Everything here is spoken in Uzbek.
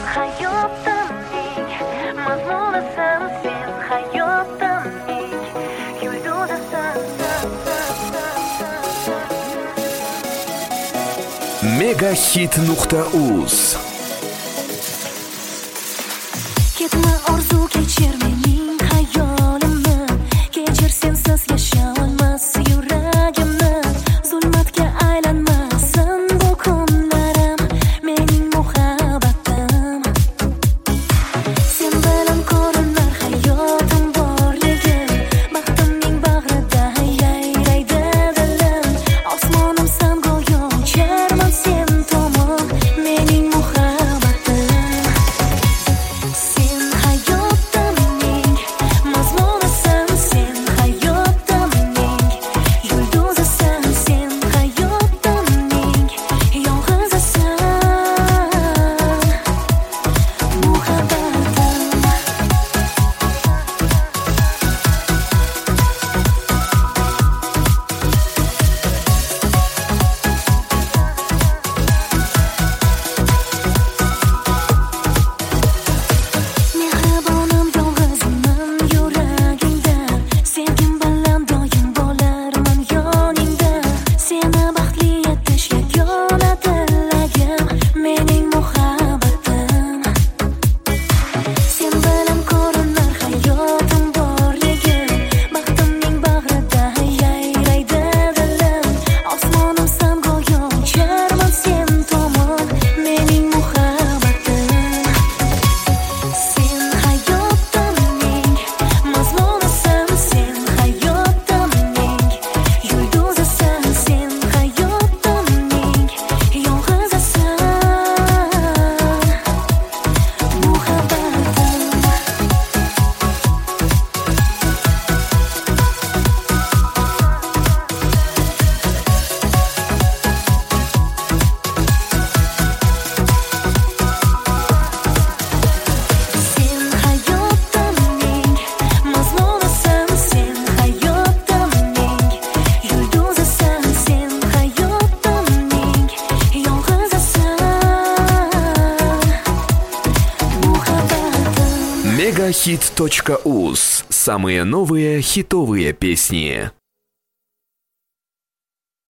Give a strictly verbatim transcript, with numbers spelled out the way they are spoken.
hayotimning mazmunisan, sen hayotimning yulduzisan. megahit nuqta uz. Ketma orzu, kechir mening hayolimni, kechir sensiz yasha olmas yuragimni. Zulmatga aylanmasin bu kunlarim, mening muhabbatim. Sen bilan ko'rinar hayotim borligi, baxtimning bag'rida yayraydi dilim. Osmonimsan go'yo, ucharman sen tomon, mening muhabbatim. Sen hayotimning mazmunisan, sen hayotimning yulduzisan, sen hayotimning yolg'izisan. Muhabbatim. Mehribonim, yolg'izman yuragingda, sevgim bilan doim bo'larman yoningda. Seni baxtli etish yagona tilagim, mening muhabbatim. Sen bilan ko'rinar hayotim borligi, baxtimning bag'rida yayraydi dilim. Osmonimsan go'yo, ucharman sen tomon, mening muhabbatim. Sen hayotimning mazmunisan, sen hayotimning yulduzisan, sen hayotimning yolg'izisan. Muhabbatim. Sen hayotimning mazmunisan, sen hayotimning yulduzisan, sen hayotimning yolg'izisan. Muhabbatim. megahit точка уз. Самые новые хитовые песни.